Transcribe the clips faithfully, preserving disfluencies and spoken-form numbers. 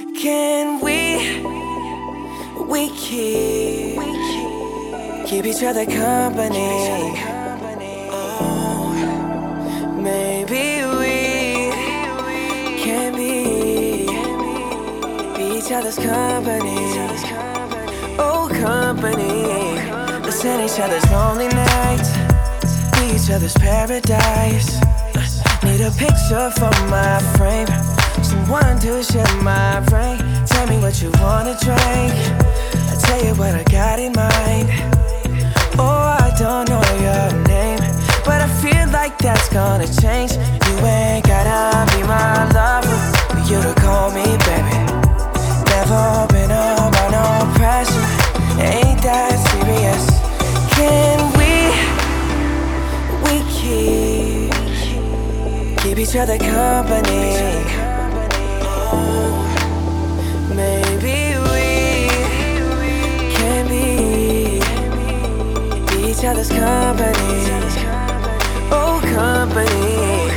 Can we, we keep, keep each other company? Oh, maybe we can be, be each other's company. Oh, company. Listen each other's lonely nights, be each other's paradise. Need a picture for my frame, someone to share my brain. Tell me what you wanna drink, I'll tell you what I got in mind. Oh, I don't know your name, but I feel like that's gonna change. You ain't gotta be my lover for you to call me baby. Never been under no pressure, ain't that serious. Can we, we keep, keep each other company? Oh, maybe we can be, be each other's company. Oh, company.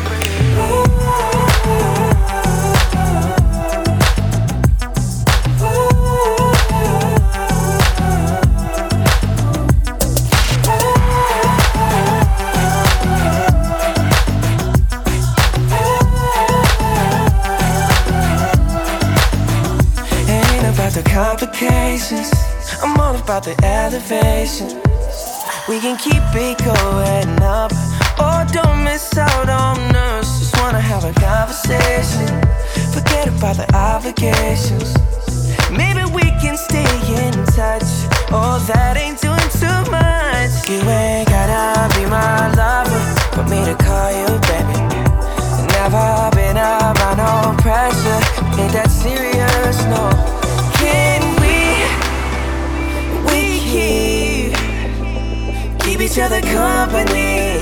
The complications, I'm all about the elevation. We can keep it going up, or don't miss out on us. Just wanna have a conversation, forget about the obligations. Maybe we can stay in touch, oh that ain't doing too much. You ain't gotta be my lover for me to call you baby. Never been about no pressure, ain't that serious, no. Can we, we keep, keep each other company?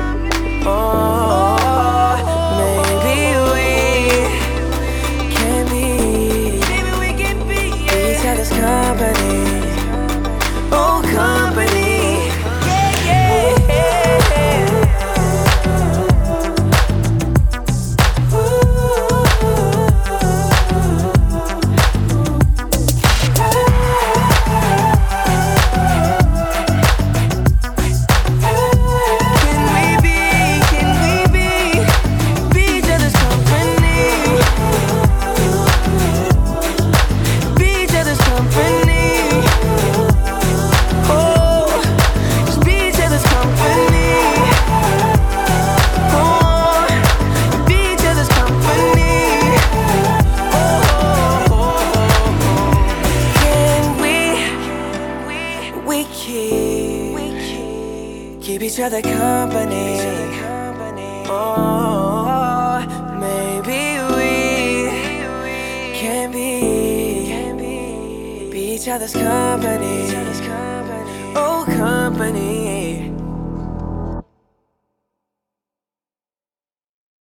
Oh, maybe we can be, maybe we can be, yeah, each other's company. Oh, company. Yeah, yeah, yeah. Keep each other company. Oh, maybe we can be, be each other's company.